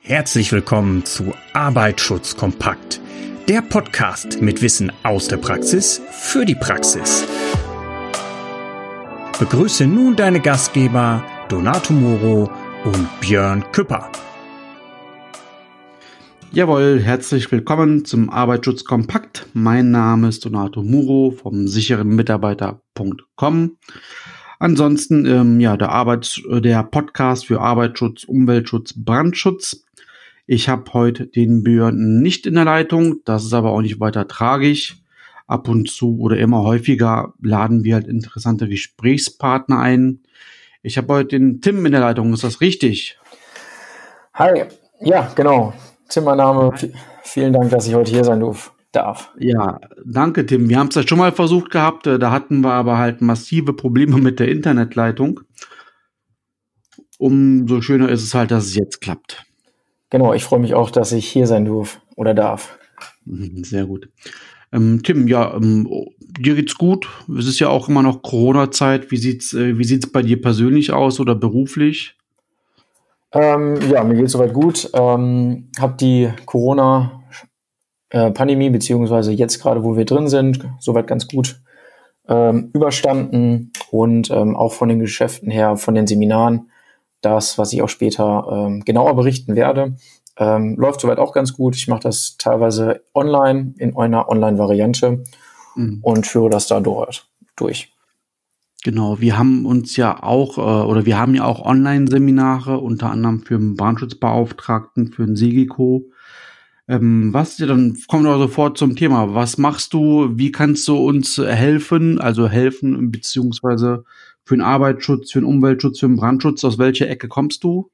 Herzlich willkommen zu Arbeitsschutz kompakt, der Podcast mit Wissen aus der Praxis für die Praxis. Begrüße nun deine Gastgeber Donato Muro und Björn Küpper. Jawohl, herzlich willkommen zum Arbeitsschutz kompakt. Mein Name ist Donato Muro vom sicherenmitarbeiter.com. Ansonsten, der Podcast für Arbeitsschutz, Umweltschutz, Brandschutz. Ich habe heute den Björn nicht in der Leitung, das ist aber auch nicht weiter tragisch. Ab und zu oder immer häufiger laden wir halt interessante Gesprächspartner ein. Ich habe heute den Tim in der Leitung, ist das richtig? Hi, ja, genau. Tim, mein Name. Vielen Dank, dass ich heute hier sein darf. Ja, danke Tim. Wir haben es ja schon mal versucht gehabt, da hatten wir aber halt massive Probleme mit der Internetleitung. Umso schöner ist es halt, dass es jetzt klappt. Genau, ich freue mich auch, dass ich hier sein darf. Sehr gut. Tim, dir geht's gut. Es ist ja auch immer noch Corona-Zeit. Wie sieht's bei dir persönlich aus oder beruflich? Mir geht's soweit gut. Hab die Corona-Pandemie, beziehungsweise jetzt gerade, wo wir drin sind, soweit ganz gut überstanden und auch von den Geschäften her, von den Seminaren, das, was ich auch später genauer berichten werde, läuft soweit auch ganz gut. Ich mache das teilweise online, in einer Online-Variante und führe das da durch. Genau, wir haben uns ja auch, wir haben ja auch Online-Seminare, unter anderem für den Brandschutzbeauftragten, für den SEGICO. Kommen wir sofort zum Thema. Was machst du? Wie kannst du uns helfen? Also helfen, beziehungsweise für den Arbeitsschutz, für den Umweltschutz, für den Brandschutz. Aus welcher Ecke kommst du?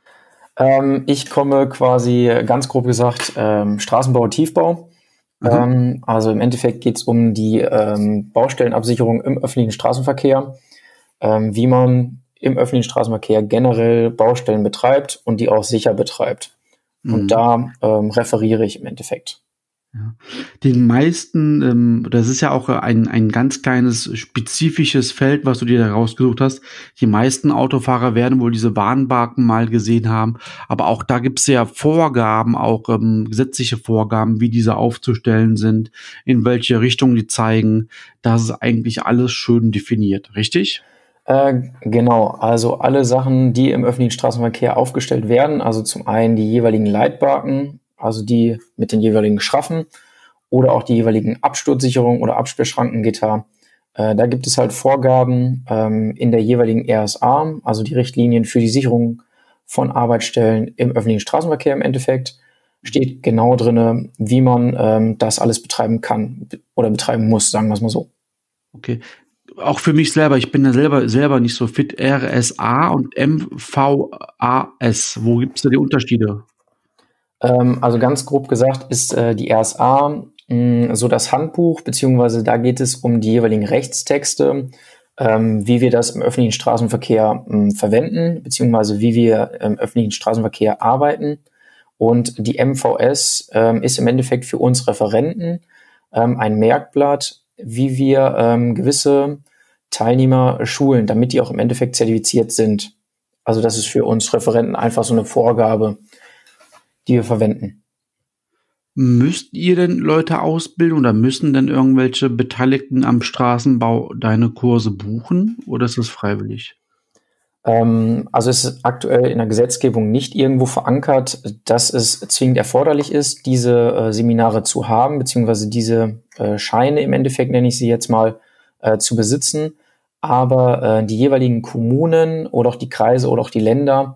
Ich komme quasi, ganz grob gesagt, Straßenbau und Tiefbau. Also im Endeffekt geht es um die Baustellenabsicherung im öffentlichen Straßenverkehr, wie man im öffentlichen Straßenverkehr generell Baustellen betreibt und die auch sicher betreibt. Und da referiere ich im Endeffekt. Ja. Den meisten, das ist ja auch ein ganz kleines spezifisches Feld, was du dir da rausgesucht hast. Die meisten Autofahrer werden wohl diese Warnbalken mal gesehen haben, aber auch da gibt es ja Vorgaben, auch gesetzliche Vorgaben, wie diese aufzustellen sind, in welche Richtung die zeigen. Das ist eigentlich alles schön definiert, richtig? Genau, also alle Sachen, die im öffentlichen Straßenverkehr aufgestellt werden, also zum einen die jeweiligen Leitbalken, also die mit den jeweiligen Schraffen oder auch die jeweiligen Absturzsicherungen oder Absperrschrankengitter. Da gibt es halt Vorgaben in der jeweiligen RSA, also die Richtlinien für die Sicherung von Arbeitsstellen im öffentlichen Straßenverkehr im Endeffekt. Steht genau drinne, wie man das alles betreiben kann oder betreiben muss, sagen wir es mal so. Okay. Auch für mich selber, ich bin ja selber nicht so fit. RSA und MVAS, wo gibt es da die Unterschiede? Also ganz grob gesagt ist die RSA so das Handbuch, beziehungsweise da geht es um die jeweiligen Rechtstexte, wie wir das im öffentlichen Straßenverkehr verwenden, beziehungsweise wie wir im öffentlichen Straßenverkehr arbeiten. Und die MVS ist im Endeffekt für uns Referenten ein Merkblatt, wie wir gewisse Teilnehmer schulen, damit die auch im Endeffekt zertifiziert sind. Also das ist für uns Referenten einfach so eine Vorgabe, die wir verwenden. Müsst ihr denn Leute ausbilden oder müssen denn irgendwelche Beteiligten am Straßenbau deine Kurse buchen oder ist es freiwillig? Also es ist aktuell in der Gesetzgebung nicht irgendwo verankert, dass es zwingend erforderlich ist, diese Seminare zu haben, beziehungsweise diese Scheine im Endeffekt, nenne ich sie jetzt mal, zu besitzen. Aber die jeweiligen Kommunen oder auch die Kreise oder auch die Länder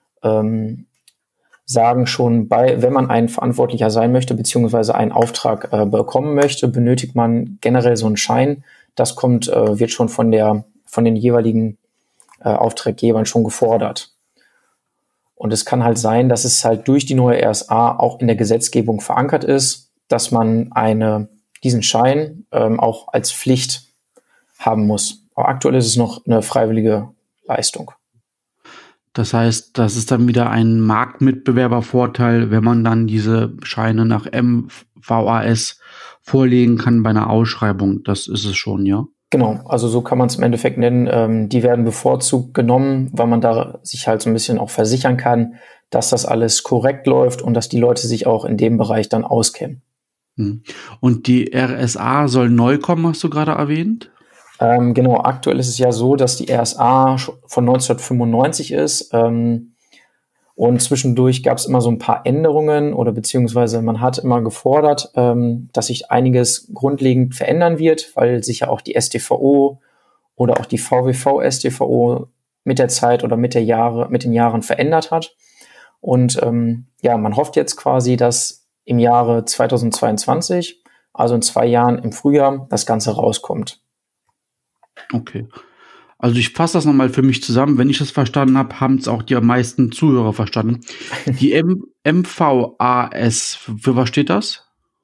sagen schon, wenn man ein Verantwortlicher sein möchte, beziehungsweise einen Auftrag bekommen möchte, benötigt man generell so einen Schein. Das wird schon von den jeweiligen Auftraggebern schon gefordert. Und es kann halt sein, dass es halt durch die neue RSA auch in der Gesetzgebung verankert ist, dass man diesen Schein auch als Pflicht haben muss. Aber aktuell ist es noch eine freiwillige Leistung. Das heißt, das ist dann wieder ein Marktmitbewerbervorteil, wenn man dann diese Scheine nach MVAS vorlegen kann bei einer Ausschreibung. Das ist es schon, ja? Genau, also so kann man es im Endeffekt nennen. Die werden bevorzugt genommen, weil man da sich halt so ein bisschen auch versichern kann, dass das alles korrekt läuft und dass die Leute sich auch in dem Bereich dann auskennen. Und die RSA soll neu kommen, hast du gerade erwähnt? Genau, aktuell ist es ja so, dass die RSA von 1995 ist. Und zwischendurch gab es immer so ein paar Änderungen oder beziehungsweise man hat immer gefordert, dass sich einiges grundlegend verändern wird, weil sich ja auch die StVO oder auch die VWV-StVO mit der Zeit oder mit den Jahren verändert hat. Und man hofft jetzt quasi, dass im Jahre 2022, also in 2 Jahren im Frühjahr, das Ganze rauskommt. Okay. Also ich fasse das nochmal für mich zusammen. Wenn ich das verstanden habe, haben es auch die meisten Zuhörer verstanden. Die MVAS, für was steht das?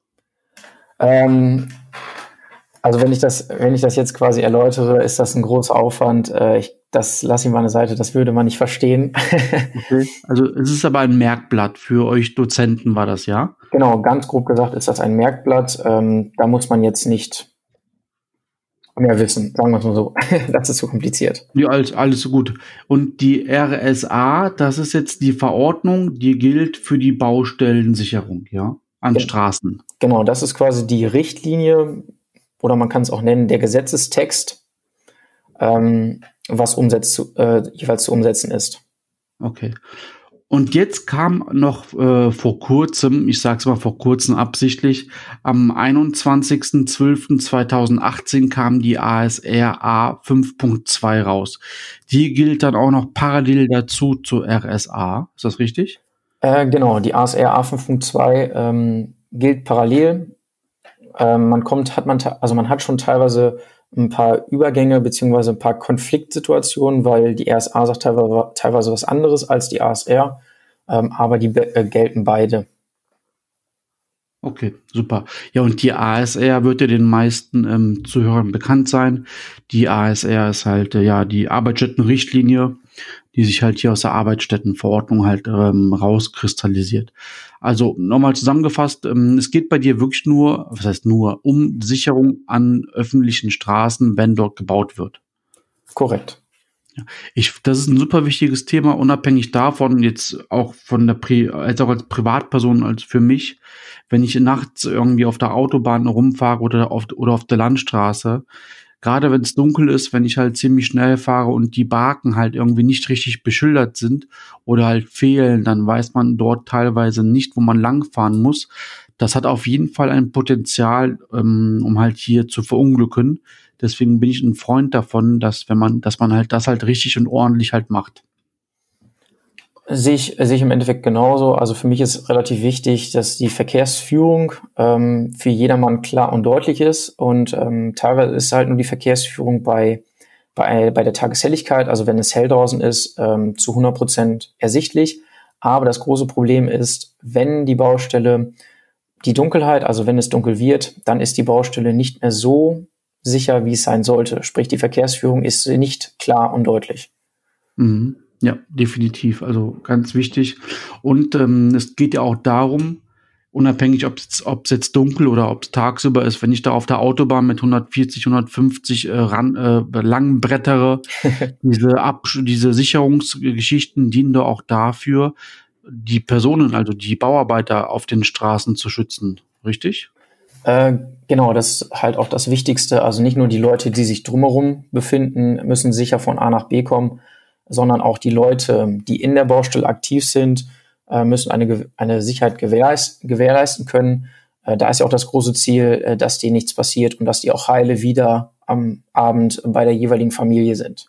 Also wenn ich das jetzt quasi erläutere, ist das ein großer Aufwand. Das lasse ich mal an der Seite, das würde man nicht verstehen. Okay. Also es ist aber ein Merkblatt für euch Dozenten, war das, ja? Genau, ganz grob gesagt ist das ein Merkblatt. Da muss man jetzt nicht mehr wissen, sagen wir es mal so. Das ist zu kompliziert. Ja, alles gut. Und die RSA, das ist jetzt die Verordnung, die gilt für die Baustellensicherung, ja, an Straßen. Genau, das ist quasi die Richtlinie oder man kann es auch nennen, der Gesetzestext, was jeweils zu umsetzen ist. Okay. Und jetzt kam noch vor kurzem, ich sage es mal vor kurzem absichtlich, am 21.12.2018 kam die ASRA 5.2 raus. Die gilt dann auch noch parallel dazu zur RSA. Ist das richtig? Genau, die ASRA 5.2 gilt parallel. Man hat schon teilweise ein paar Übergänge beziehungsweise ein paar Konfliktsituationen, weil die RSA sagt teilweise was anderes als die ASR, aber die gelten beide. Okay, super. Ja, und die ASR wird ja den meisten Zuhörern bekannt sein. Die ASR ist halt die Arbeitsstättenrichtlinie, die sich halt hier aus der Arbeitsstättenverordnung halt rauskristallisiert. Also nochmal zusammengefasst, es geht bei dir wirklich nur, was heißt nur, um Sicherung an öffentlichen Straßen, wenn dort gebaut wird. Korrekt. Ja, das ist ein super wichtiges Thema, unabhängig davon, jetzt auch von als auch als Privatperson, als für mich, wenn ich nachts irgendwie auf der Autobahn rumfahre oder auf der Landstraße, gerade wenn es dunkel ist, wenn ich halt ziemlich schnell fahre und die Baken halt irgendwie nicht richtig beschildert sind oder halt fehlen, dann weiß man dort teilweise nicht, wo man langfahren muss. Das hat auf jeden Fall ein Potenzial, um halt hier zu verunglücken. Deswegen bin ich ein Freund davon, dass man halt das halt richtig und ordentlich halt macht. Sehe ich im Endeffekt genauso. Also für mich ist relativ wichtig, dass die Verkehrsführung für jedermann klar und deutlich ist. Und teilweise ist halt nur die Verkehrsführung bei der Tageshelligkeit, also wenn es hell draußen ist, zu 100% ersichtlich. Aber das große Problem ist, wenn die Baustelle die Dunkelheit, also wenn es dunkel wird, dann ist die Baustelle nicht mehr so sicher, wie es sein sollte. Sprich, die Verkehrsführung ist nicht klar und deutlich. Mhm. Ja, definitiv. Also ganz wichtig. Und es geht ja auch darum, unabhängig, ob es jetzt dunkel oder ob es tagsüber ist, wenn ich da auf der Autobahn mit 140, 150 lang brettere, diese Sicherungsgeschichten dienen da auch dafür, die Personen, also die Bauarbeiter auf den Straßen zu schützen. Richtig? Genau, das ist halt auch das Wichtigste. Also nicht nur die Leute, die sich drumherum befinden, müssen sicher von A nach B kommen, sondern auch die Leute, die in der Baustelle aktiv sind, müssen eine Sicherheit gewährleisten können. Da ist ja auch das große Ziel, dass denen nichts passiert und dass die auch heile wieder am Abend bei der jeweiligen Familie sind.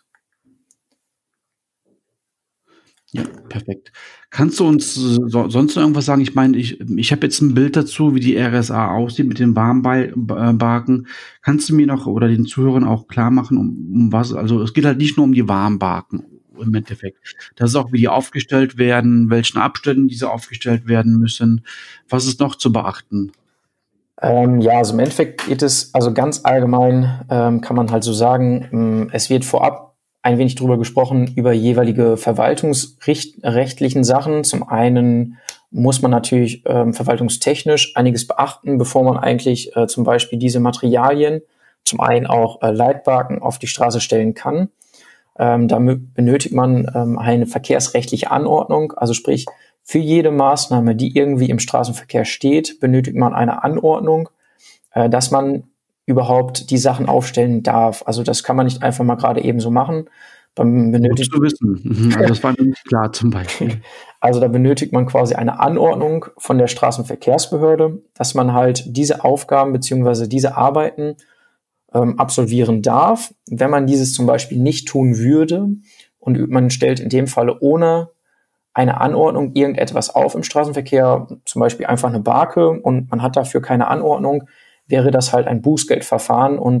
Ja, perfekt. Kannst du uns sonst noch irgendwas sagen? Ich meine, ich habe jetzt ein Bild dazu, wie die RSA aussieht mit den Warmbaken. Kannst du mir noch oder den Zuhörern auch klar machen, um was? Also es geht halt nicht nur um die Warmbaken im Endeffekt. Das ist auch, wie die aufgestellt werden, welchen Abständen diese aufgestellt werden müssen. Was ist noch zu beachten? Also im Endeffekt geht es, also ganz allgemein kann man halt so sagen, es wird vorab ein wenig drüber gesprochen, über jeweilige verwaltungsrechtlichen Sachen. Zum einen muss man natürlich verwaltungstechnisch einiges beachten, bevor man eigentlich zum Beispiel diese Materialien zum einen auch Leitbalken auf die Straße stellen kann. Da benötigt man eine verkehrsrechtliche Anordnung, also sprich, für jede Maßnahme, die irgendwie im Straßenverkehr steht, benötigt man eine Anordnung, dass man überhaupt die Sachen aufstellen darf. Also das kann man nicht einfach mal gerade eben so machen. Gut zu wissen. Also das war mir nicht klar zum Beispiel. Also da benötigt man quasi eine Anordnung von der Straßenverkehrsbehörde, dass man halt diese Aufgaben beziehungsweise diese Arbeiten absolvieren darf. Wenn man dieses zum Beispiel nicht tun würde und man stellt in dem Falle ohne eine Anordnung irgendetwas auf im Straßenverkehr, zum Beispiel einfach eine Barke und man hat dafür keine Anordnung, wäre das halt ein Bußgeldverfahren und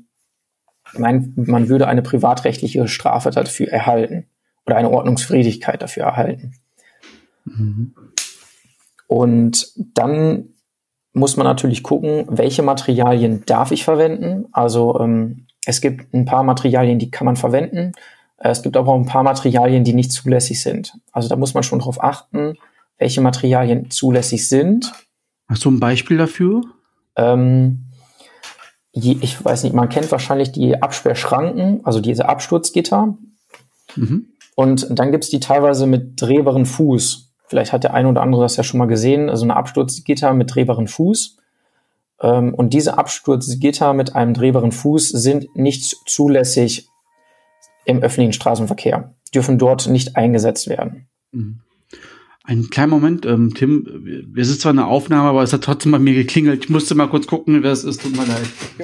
man würde eine privatrechtliche Strafe dafür erhalten oder eine Ordnungswidrigkeit dafür erhalten. Mhm. Und dann muss man natürlich gucken, welche Materialien darf ich verwenden. Also es gibt ein paar Materialien, die kann man verwenden. Es gibt aber auch ein paar Materialien, die nicht zulässig sind. Also da muss man schon drauf achten, welche Materialien zulässig sind. Hast du ein Beispiel dafür? Ich weiß nicht, man kennt wahrscheinlich die Absperrschranken, also diese Absturzgitter. Mhm. Und dann gibt's die teilweise mit drehbaren Fuß. Vielleicht hat der eine oder andere das ja schon mal gesehen, also eine Absturzgitter mit drehbaren Fuß. Und diese Absturzgitter mit einem drehbaren Fuß sind nicht zulässig im öffentlichen Straßenverkehr, dürfen dort nicht eingesetzt werden. Einen kleinen Moment, Tim, es ist zwar eine Aufnahme, aber es hat trotzdem bei mir geklingelt. Ich musste mal kurz gucken, wer es ist, tut mir leid. Jo.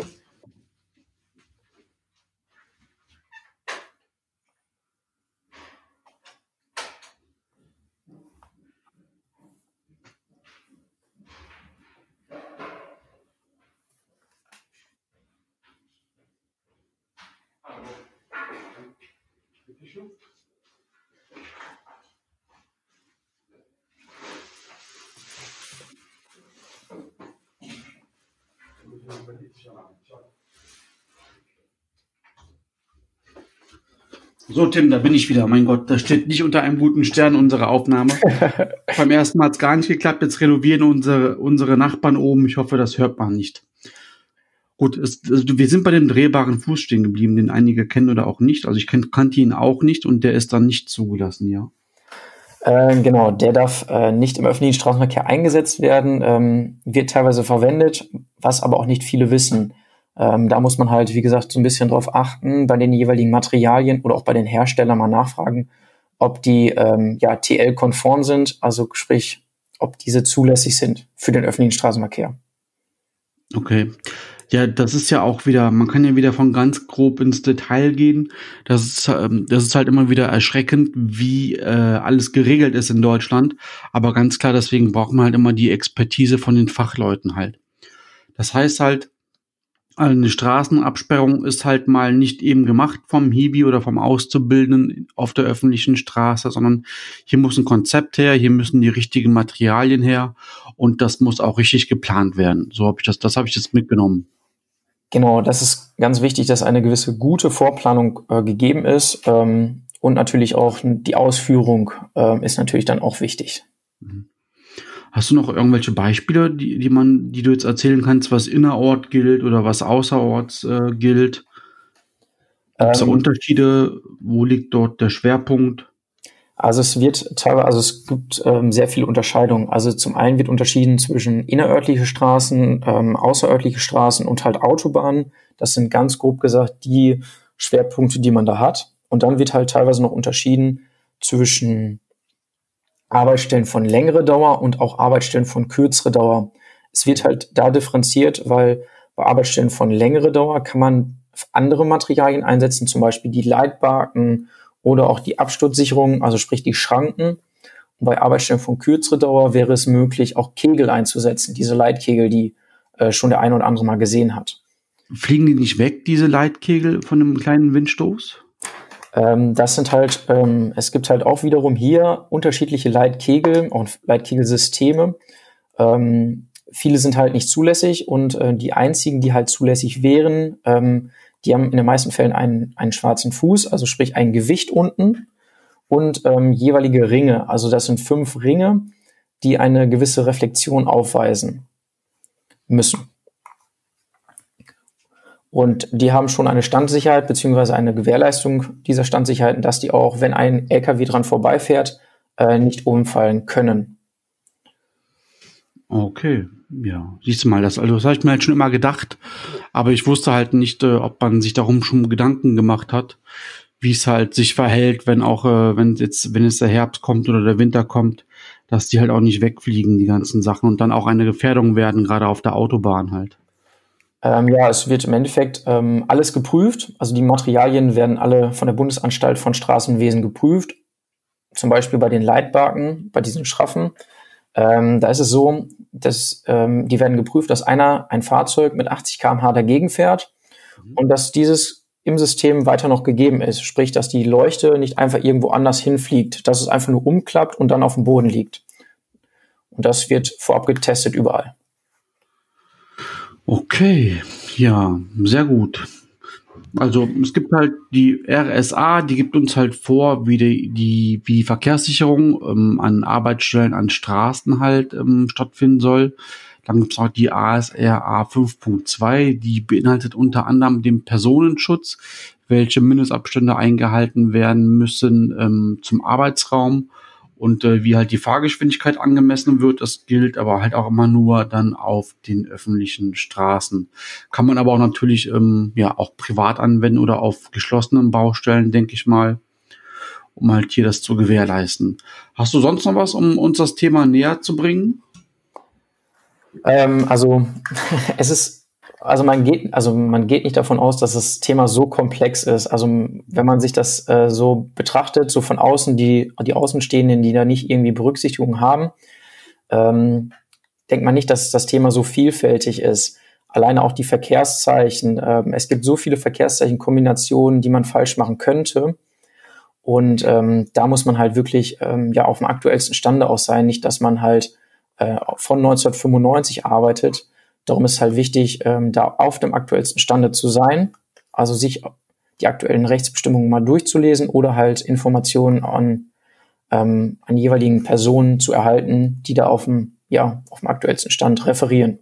So, Tim, da bin ich wieder. Mein Gott, das steht nicht unter einem guten Stern, unsere Aufnahme. Beim ersten Mal hat es gar nicht geklappt. Jetzt renovieren unsere Nachbarn oben. Ich hoffe, das hört man nicht. Gut, wir sind bei dem drehbaren Fuß stehen geblieben, den einige kennen oder auch nicht. Also ich kannte ihn auch nicht und der ist dann nicht zugelassen, ja. Genau, der darf nicht im öffentlichen Straßenverkehr eingesetzt werden, wird teilweise verwendet, was aber auch nicht viele wissen. Da muss man halt, wie gesagt, so ein bisschen drauf achten, bei den jeweiligen Materialien oder auch bei den Herstellern mal nachfragen, ob die TL-konform sind, also sprich, ob diese zulässig sind für den öffentlichen Straßenverkehr. Okay. Ja, das ist ja auch wieder, man kann ja wieder von ganz grob ins Detail gehen. Das ist halt immer wieder erschreckend, wie alles geregelt ist in Deutschland. Aber ganz klar, deswegen braucht man halt immer die Expertise von den Fachleuten halt. Das heißt halt, eine Straßenabsperrung ist halt mal nicht eben gemacht vom Hiwi oder vom Auszubildenden auf der öffentlichen Straße, sondern hier muss ein Konzept her, hier müssen die richtigen Materialien her und das muss auch richtig geplant werden. So habe ich das habe ich jetzt mitgenommen. Genau, das ist ganz wichtig, dass eine gewisse gute Vorplanung gegeben ist und natürlich auch die Ausführung ist natürlich dann auch wichtig. Hast du noch irgendwelche Beispiele, die du jetzt erzählen kannst, was innerort gilt oder was außerorts gilt? Gibt es da Unterschiede? Wo liegt dort der Schwerpunkt? Also es gibt sehr viele Unterscheidungen. Also zum einen wird unterschieden zwischen innerörtliche Straßen, außerörtliche Straßen und halt Autobahnen. Das sind ganz grob gesagt die Schwerpunkte, die man da hat. Und dann wird halt teilweise noch unterschieden zwischen Arbeitsstellen von längere Dauer und auch Arbeitsstellen von kürzere Dauer. Es wird halt da differenziert, weil bei Arbeitsstellen von längere Dauer kann man andere Materialien einsetzen, zum Beispiel die Leitbalken oder auch die Absturzsicherung, also sprich die Schranken. Und bei Arbeitsstellen von kürzere Dauer wäre es möglich, auch Kegel einzusetzen, diese Leitkegel, die schon der eine oder andere mal gesehen hat. Fliegen die nicht weg, diese Leitkegel, von einem kleinen Windstoß? Das sind halt, es gibt halt auch wiederum hier unterschiedliche Leitkegel, auch Leitkegelsysteme. Viele sind halt nicht zulässig und die einzigen, die halt zulässig wären, die haben in den meisten Fällen einen schwarzen Fuß, also sprich ein Gewicht unten und jeweilige Ringe. Also das sind 5 Ringe, die eine gewisse Reflexion aufweisen müssen. Und die haben schon eine Standsicherheit beziehungsweise eine Gewährleistung dieser Standsicherheiten, dass die auch, wenn ein LKW dran vorbeifährt, nicht umfallen können. Okay, ja. Siehst du mal, das habe ich mir halt schon immer gedacht, aber ich wusste halt nicht, ob man sich darum schon Gedanken gemacht hat, wie es halt sich verhält, wenn auch, wenn es der Herbst kommt oder der Winter kommt, dass die halt auch nicht wegfliegen, die ganzen Sachen, und dann auch eine Gefährdung werden, gerade auf der Autobahn halt. Ja, es wird im Endeffekt alles geprüft. Also die Materialien werden alle von der Bundesanstalt von Straßenwesen geprüft. Zum Beispiel bei den Leitbarken, bei diesen Schraffen. Da ist es so, dass die werden geprüft, dass ein Fahrzeug mit 80 km/h dagegen fährt und dass dieses im System weiter noch gegeben ist. Sprich, dass die Leuchte nicht einfach irgendwo anders hinfliegt, dass es einfach nur umklappt und dann auf dem Boden liegt. Und das wird vorab getestet überall. Okay, ja, sehr gut. Also es gibt halt die RSA, die gibt uns halt vor, wie die Verkehrssicherung an Arbeitsstellen, an Straßen halt stattfinden soll. Dann gibt es auch die ASRA 5.2, die beinhaltet unter anderem den Personenschutz, welche Mindestabstände eingehalten werden müssen zum Arbeitsraum. Und wie halt die Fahrgeschwindigkeit angemessen wird, das gilt aber halt auch immer nur dann auf den öffentlichen Straßen. Kann man aber auch natürlich auch privat anwenden oder auf geschlossenen Baustellen, denke ich mal, um halt hier das zu gewährleisten. Hast du sonst noch was, um uns das Thema näher zu bringen? Man geht nicht davon aus, dass das Thema so komplex ist. Also wenn man sich das so betrachtet, so von außen, die Außenstehenden, die da nicht irgendwie Berücksichtigung haben, denkt man nicht, dass das Thema so vielfältig ist. Alleine auch die Verkehrszeichen. Es gibt so viele Verkehrszeichenkombinationen, die man falsch machen könnte. Und da muss man halt wirklich auf dem aktuellsten Stande auch sein. Nicht, dass man halt von 1995 arbeitet. Darum ist es halt wichtig, da auf dem aktuellsten Stande zu sein, also sich die aktuellen Rechtsbestimmungen mal durchzulesen oder halt Informationen an jeweiligen Personen zu erhalten, die da auf dem aktuellsten Stand referieren.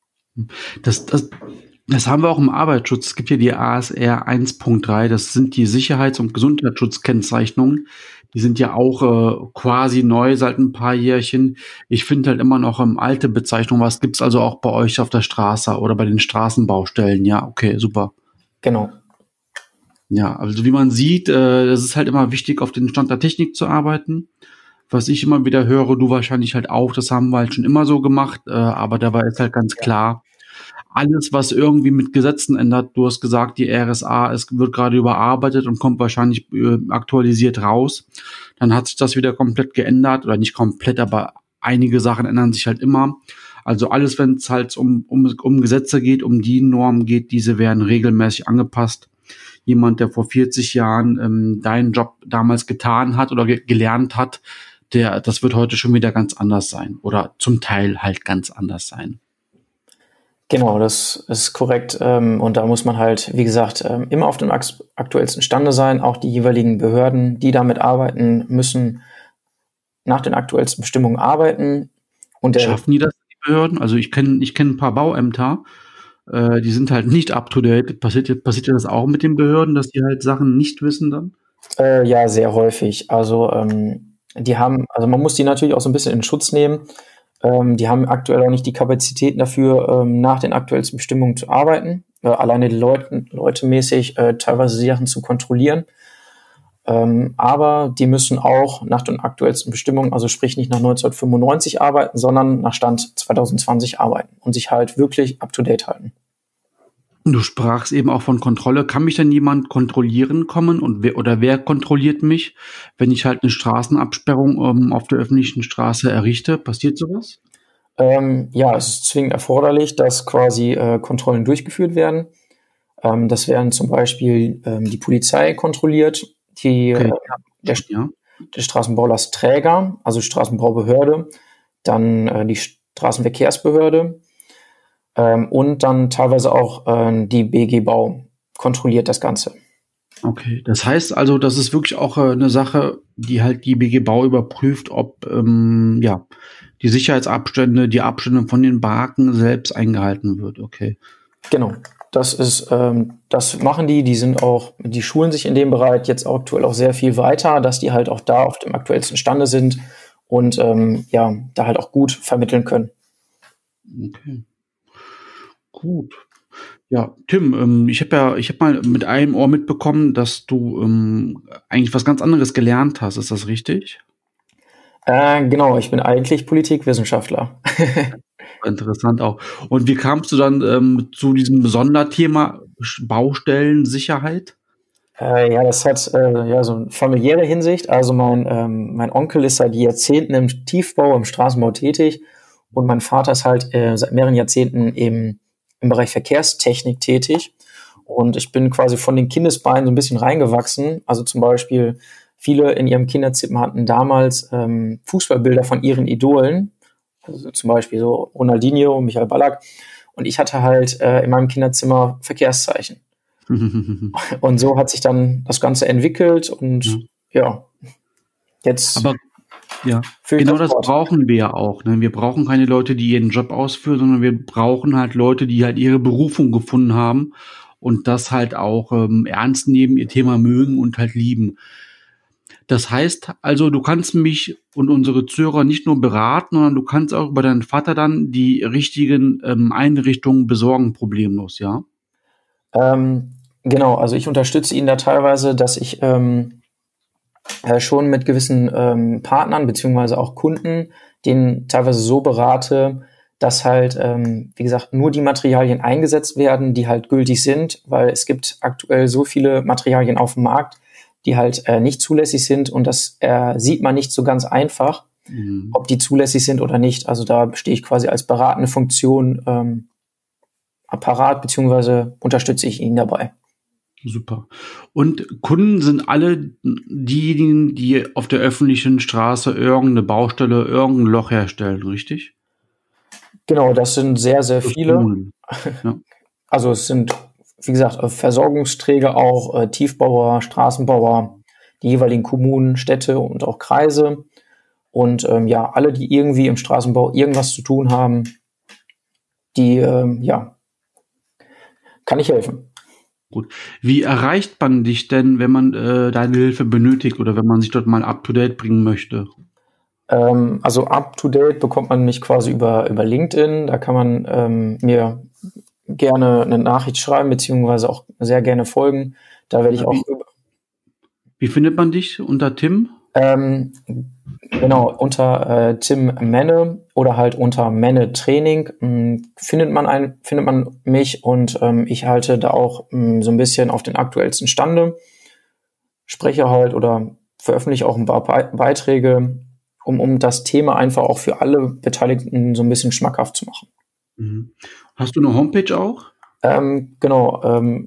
Das haben wir auch im Arbeitsschutz. Es gibt ja die ASR 1.3, das sind die Sicherheits- und Gesundheitsschutzkennzeichnungen. Die sind ja auch quasi neu seit ein paar Jährchen. Ich finde halt immer noch alte Bezeichnungen. Was gibt's also auch bei euch auf der Straße oder bei den Straßenbaustellen? Ja, okay, super. Genau. Ja, also wie man sieht, das ist halt immer wichtig, auf den Stand der Technik zu arbeiten. Was ich immer wieder höre, du wahrscheinlich halt auch, das haben wir halt schon immer so gemacht, aber dabei ist halt ganz klar, alles, was irgendwie mit Gesetzen ändert, du hast gesagt, die RSA, es wird gerade überarbeitet und kommt wahrscheinlich aktualisiert raus, dann hat sich das wieder komplett geändert, oder nicht komplett, aber einige Sachen ändern sich halt immer. Also alles, wenn es halt um Gesetze geht, um die Normen geht, diese werden regelmäßig angepasst. Jemand, der vor 40 Jahren deinen Job damals getan hat oder gelernt hat, das wird heute schon wieder ganz anders sein oder zum Teil halt ganz anders sein. Genau, das ist korrekt. Und da muss man halt, wie gesagt, immer auf dem aktuellsten Stande sein. Auch die jeweiligen Behörden, die damit arbeiten, müssen nach den aktuellsten Bestimmungen arbeiten. Und schaffen die das, die Behörden? Also ich kenne ein paar Bauämter, die sind halt nicht up to date. Passiert ja das auch mit den Behörden, dass die halt Sachen nicht wissen dann? Ja, sehr häufig. Also man muss die natürlich auch so ein bisschen in Schutz nehmen. Die haben aktuell auch nicht die Kapazitäten dafür, nach den aktuellsten Bestimmungen zu arbeiten, alleine die Leute mäßig teilweise Sachen zu kontrollieren. Aber die müssen auch nach den aktuellsten Bestimmungen, also sprich nicht nach 1995 arbeiten, sondern nach Stand 2020 arbeiten und sich halt wirklich up-to-date halten. Du sprachst eben auch von Kontrolle. Kann mich denn jemand kontrollieren kommen und wer kontrolliert mich, wenn ich halt eine Straßenabsperrung auf der öffentlichen Straße errichte? Passiert sowas? Ja, es ist zwingend erforderlich, dass quasi Kontrollen durchgeführt werden. Das werden zum Beispiel die Polizei kontrolliert, der Straßenbaulastträger, also Straßenbaubehörde, dann die Straßenverkehrsbehörde, und dann teilweise auch die BG Bau kontrolliert das Ganze. Okay, das heißt also, das ist wirklich auch eine Sache, die halt die BG Bau überprüft, ob die Sicherheitsabstände, die Abstände von den Barken selbst eingehalten wird. Okay. Genau. das machen die sind auch, die schulen sich in dem Bereich jetzt aktuell auch sehr viel weiter, dass die halt auch da auf dem aktuellsten Stande sind und da halt auch gut vermitteln können. Okay. Gut. Ja, Tim, ich habe mal mit einem Ohr mitbekommen, dass du eigentlich was ganz anderes gelernt hast. Ist das richtig? Genau, ich bin eigentlich Politikwissenschaftler. Interessant auch. Und wie kamst du dann zu diesem Sonderthema Baustellensicherheit? Das hat so eine familiäre Hinsicht. Also mein Onkel ist seit Jahrzehnten im Tiefbau, im Straßenbau tätig und mein Vater ist halt seit mehreren Jahrzehnten im Bereich Verkehrstechnik tätig. Und ich bin quasi von den Kindesbeinen so ein bisschen reingewachsen. Also zum Beispiel viele in ihrem Kinderzimmer hatten damals Fußballbilder von ihren Idolen. Also zum Beispiel so Ronaldinho, Michael Ballack. Und ich hatte halt in meinem Kinderzimmer Verkehrszeichen. Und so hat sich dann das Ganze entwickelt und jetzt. Aber ja, genau das brauchen wir ja auch. Ne? Wir brauchen keine Leute, die ihren Job ausführen, sondern wir brauchen halt Leute, die halt ihre Berufung gefunden haben und das halt auch ernst nehmen, ihr Thema mögen und halt lieben. Das heißt also, du kannst mich und unsere Zuhörer nicht nur beraten, sondern du kannst auch über deinen Vater dann die richtigen Einrichtungen besorgen, problemlos, ja? Genau, also ich unterstütze ihn da teilweise, dass ich schon mit gewissen Partnern beziehungsweise auch Kunden den teilweise so berate, dass halt, wie gesagt, nur die Materialien eingesetzt werden, die halt gültig sind, weil es gibt aktuell so viele Materialien auf dem Markt, die halt nicht zulässig sind und das sieht man nicht so ganz einfach, ob die zulässig sind oder nicht. Also da stehe ich quasi als beratende Funktion Apparat, beziehungsweise unterstütze ich ihn dabei. Super. Und Kunden sind alle diejenigen, die auf der öffentlichen Straße irgendeine Baustelle, irgendein Loch herstellen, richtig? Genau, das sind sehr, sehr viele. Ja. Also es sind, wie gesagt, Versorgungsträger auch, Tiefbauer, Straßenbauer, die jeweiligen Kommunen, Städte und auch Kreise. Und alle, die irgendwie im Straßenbau irgendwas zu tun haben, die, kann ich helfen. Gut. Wie erreicht man dich denn, wenn man deine Hilfe benötigt oder wenn man sich dort mal up-to-date bringen möchte? Also up-to-date bekommt man mich quasi über LinkedIn. Da kann man mir gerne eine Nachricht schreiben, beziehungsweise auch sehr gerne folgen. Da werde ich auch. Wie findet man dich? Unter Tim? Genau, unter Tim Menne oder halt unter Menne Training findet man mich und ich halte da auch so ein bisschen auf den aktuellsten Stande, spreche halt oder veröffentliche auch ein paar Beiträge, um das Thema einfach auch für alle Beteiligten so ein bisschen schmackhaft zu machen. Mhm. Hast du eine Homepage auch? Genau,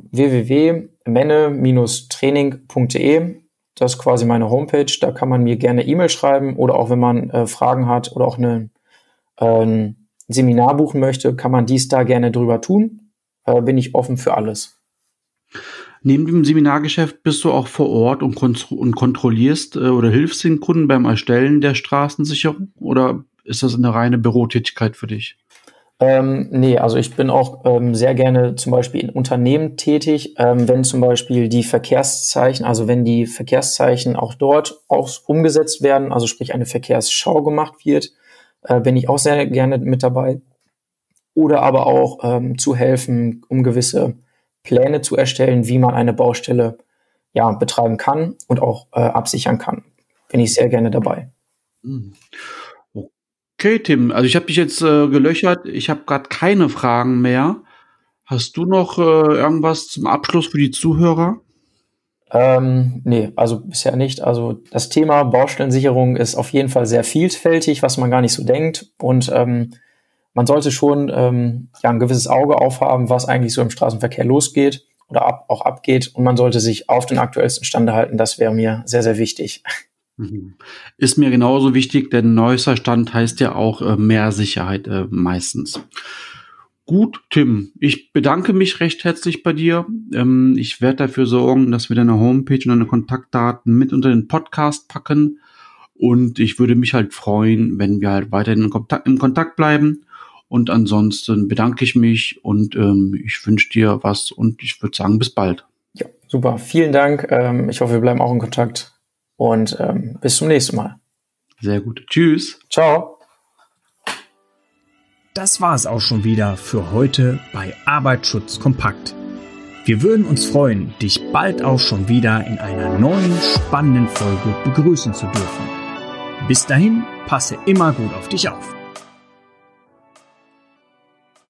www.menne-training.de. Das ist quasi meine Homepage. Da kann man mir gerne E-Mail schreiben oder auch wenn man Fragen hat oder auch ein Seminar buchen möchte, kann man dies da gerne drüber tun. Bin ich offen für alles. Neben dem Seminargeschäft bist du auch vor Ort und kontrollierst oder hilfst den Kunden beim Erstellen der Straßensicherung oder ist das eine reine Bürotätigkeit für dich? Nee, also ich bin auch sehr gerne zum Beispiel in Unternehmen tätig, wenn zum Beispiel die Verkehrszeichen, also wenn die Verkehrszeichen auch dort auch umgesetzt werden, also sprich eine Verkehrsschau gemacht wird, bin ich auch sehr gerne mit dabei. Oder aber auch zu helfen, um gewisse Pläne zu erstellen, wie man eine Baustelle betreiben kann und auch absichern kann. Bin ich sehr gerne dabei. Okay, Tim, also ich habe dich jetzt gelöchert. Ich habe gerade keine Fragen mehr. Hast du noch irgendwas zum Abschluss für die Zuhörer? Nee, also bisher nicht. Also das Thema Baustellensicherung ist auf jeden Fall sehr vielfältig, was man gar nicht so denkt. Und man sollte schon ein gewisses Auge aufhaben, was eigentlich so im Straßenverkehr losgeht oder auch abgeht. Und man sollte sich auf den aktuellsten Stand halten. Das wäre mir sehr, sehr wichtig. Ist mir genauso wichtig, denn neuester Stand heißt ja auch mehr Sicherheit meistens. Gut, Tim, ich bedanke mich recht herzlich bei dir. Ich werde dafür sorgen, dass wir deine Homepage und deine Kontaktdaten mit unter den Podcast packen. Und ich würde mich halt freuen, wenn wir halt weiterhin in Kontakt bleiben. Und ansonsten bedanke ich mich und ich wünsche dir was und ich würde sagen, bis bald. Ja, super. Vielen Dank. Ich hoffe, wir bleiben auch in Kontakt und bis zum nächsten Mal. Sehr gut. Tschüss. Ciao. Das war es auch schon wieder für heute bei Arbeitsschutz kompakt. Wir würden uns freuen, dich bald auch schon wieder in einer neuen spannenden Folge begrüßen zu dürfen. Bis dahin, passe immer gut auf dich auf.